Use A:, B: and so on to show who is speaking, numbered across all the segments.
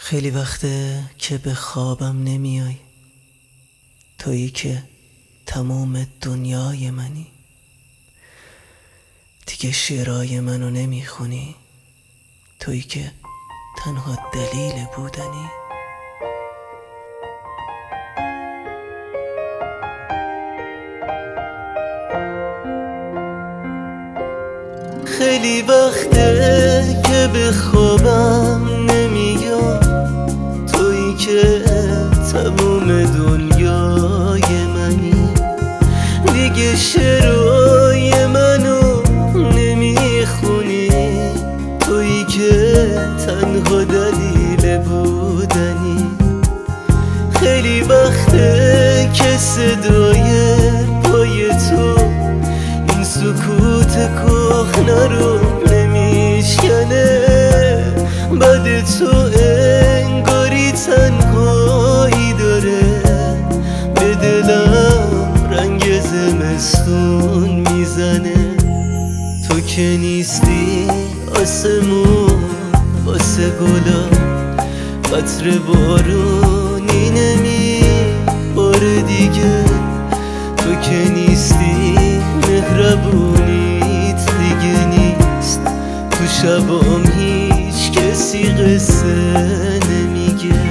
A: خیلی وقته که به خوابم نمیای، تویی که تمام دنیای منی. دیگه شعرهای منو نمیخونی، تویی که تنها دلیل بودنی. خیلی وقته که به خوابم نمیای، تویی که تموم دنیای منی. دیگه شعرهای منو نمیخونی، تویی که تنها دلیل بودنی. خیلی وقته که صدای پای تو این سکوت کهنه رو نمیشکنه. بعد تو انگاری تنهایی داره، به دلم رنگ زمستون میزنه. تو که نیستی آسمون واسه گلا، قطره بارونی نمیباره دیگه. تو که نیستی مهربونیت دیگه نیست، تو شبام هیچ کسی قصه نمیگه.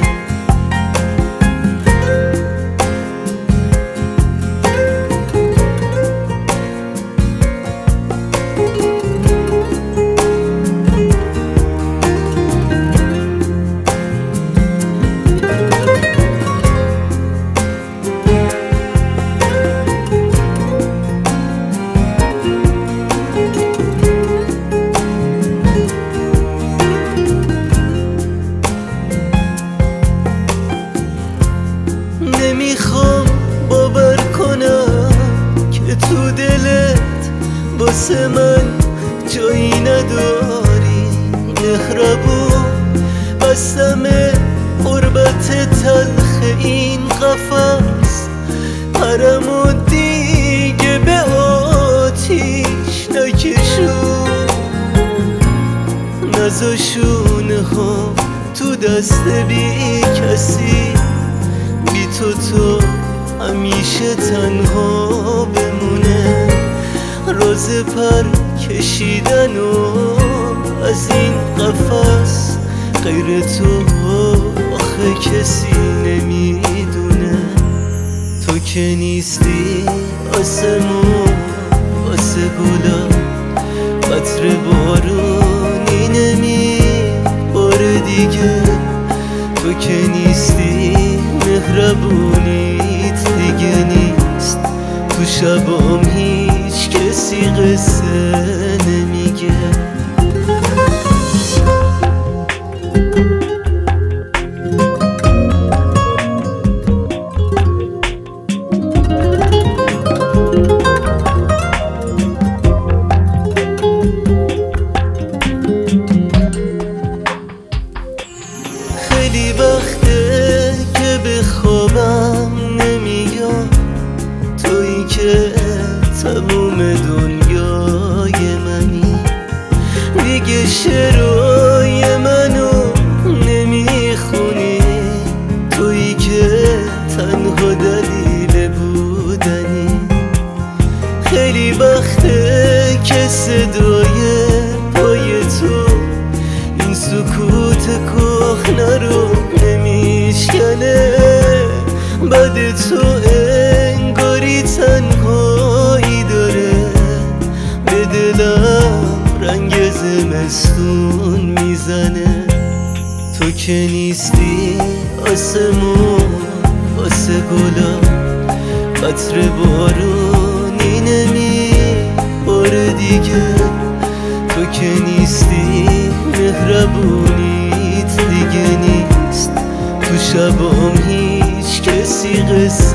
A: نمیخوام باور کنم که تو دلت واسه من جایی نداری. مهربون بستم قربت تلخ این قفس، پرمو دیگه به آتیش نکشون. نذاشونه ها تو دست بی کسی، بی تو همیشه تنها بمونه. راز پر کشیدن و از این قفس، غیر تو آخه کسی نمیدونه. تو که نیستی آسمون واسه گلا، قطره بارونی نمیباره دیگه. تو که نیستی مهربونیت دیگه نیست، تو شبام هیچ کسی قصه نمیگه. خیلی وقته که به خوابم نمیای، تویی که تموم دنیای منی. دیگه شعرهای منو نمیخونی، تویی که تنها دلیل بودنی. خیلی وقته که صدای پای تو این سکوت کهنه رو نمیشکنه. بعد تو انگاری تنهایی داره، به دلم رنگ زمستون میزنه. تو که نیستی آسمون واسه گلا، قطره بارونی نمیباره دیگه. تو که نیستی مهربونیت دیگه نیست، تو شبام هیچ کسی قصه